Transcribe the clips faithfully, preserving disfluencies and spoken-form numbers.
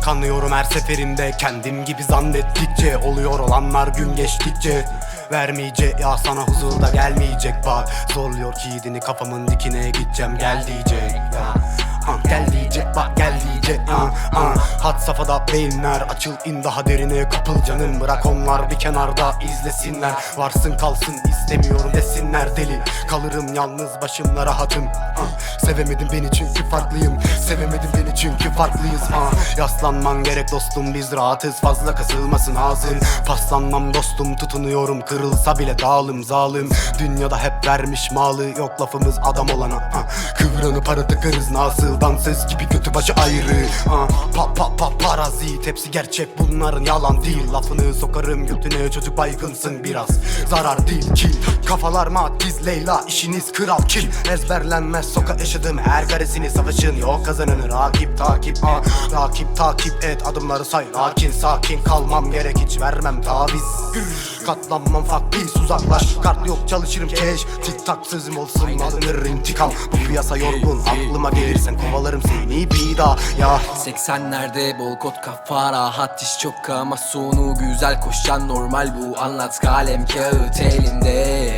Kanıyorum her seferinde kendim gibi zannettikçe. Oluyor olanlar gün geçtikçe. Vermeyecek ya sana huzur da gelmeyecek. Bak zorluyor kilidini kafamın dikine, gideceğim gel diyecek ya. Ah, gel diyecek bak gel diyecek ah, ah. Had safhada beyinler açıl in daha derine kapıl canım. Bırak onlar bir kenarda izlesinler. Varsın kalsın istemiyorum desinler deli. Kalırım yalnız başımla rahatım ah. Sevemedim beni çünkü farklıyım. Sevemedim beni çünkü farklıyız ah. Yaslanman gerek dostum biz rahatız. Fazla kasılmasın ağzın. Paslanmam dostum tutunuyorum. Kırılsa bile dağılım zalim. Dünyada hep vermiş malı. Yok lafımız adam olana ah. Kıvranıp para tıkarız nasıl. Dansöz gibi götü başı ayrı ah. Pa pa pa parazit. Hepsi gerçek bunların yalan değil. Lafını sokarım götüne çocuk baygınsın biraz. Zarar değil ki. Kafalar matiz Leyla işiniz kral kim. Ezberlenmez soka yaşadım her karesini. Savaşın yok kazananı rakip takip ah. Rakip takip et adımları say. Lakin sakin kalmam gerek hiç vermem taviz. Katlanmam fuck peace uzaklaş. Kart yok çalışırım keş. Tik tak sözüm olsun alınır intikam. Bu piyasa yorgun aklıma gelirsen kovalarım seni bir daha ya. seksenlerde bol kot kafa rahat iş çok ama sonu güzel koşan normal bu. Anlat kalem kağıt elimde.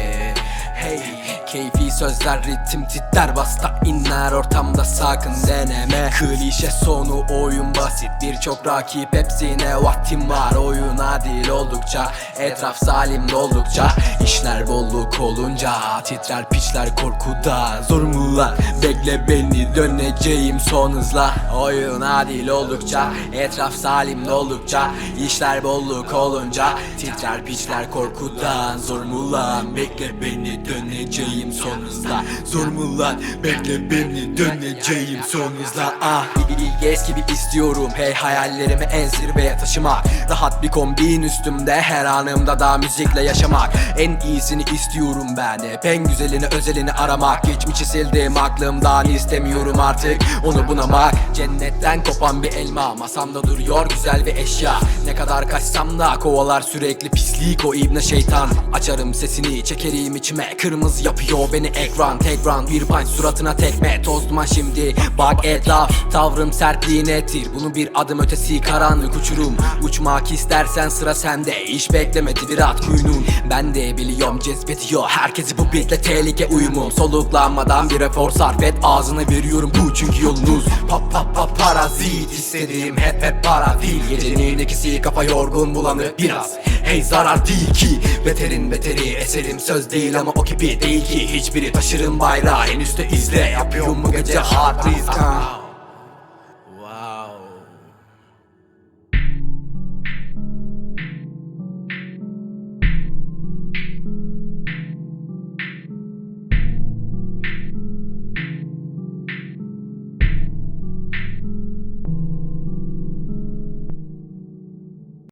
Hey keyfi sözler ritim titrer basta inler ortamda sakın deneme. Klişe sonu oyun basit birçok rakip hepsine vaktim var. Oyun adil oldukça etraf salim oldukça işler bolluk olunca titrer piçler korkuda. Zor mu lan bekle beni döneceğim son hızla. Oyun adil oldukça etraf salim oldukça işler bolluk olunca titrer piçler korkudan. Zor mu lan bekle beni döneceğim son hızla. Zor mu lan bekle beni döneceğim son hızla. Ah İlges gibi istiyorum hey hayallerimi en zirveye taşımak. Rahat bir kombin üstümde her anımda da müzikle yaşamak. En iyisini istiyorum ben hep en güzelini özelini aramak. Geçmişi sildim aklımdan istemiyorum artık onu bunamak. Cennetten kopan bir elma masamda duruyor güzel bir eşya. Ne kadar kaçsam da kovalar sürekli pislik o ibne şeytan. Açarım sesini çekerim içime kırmızı yapıyor beni ekran. Tek round bir punch suratına tekme toz duman şimdi bak etraf. Tavrım sertliği nettir bunu bir adım ötesi karanlık uçurum. Uçmak istersen sıra sende iş beklemedi bir at kuyunun. Ben de biliyorum cezbediyor herkesi bu beatle tehlike uyumum. Soluklanmadan bir efor sarf et ağzına veriyorum bu çünkü yolunuz. Pap pap pap parazit istediğim hep hep para değil. Gecenin ikisi kafa yorgun bulanık biraz. Hey zarar değil ki beterin beteri eserim söz değil ama o gibi değil ki. Hiçbiri taşırım bayrağı en üstte izle yapıyorum bu gece hard risk.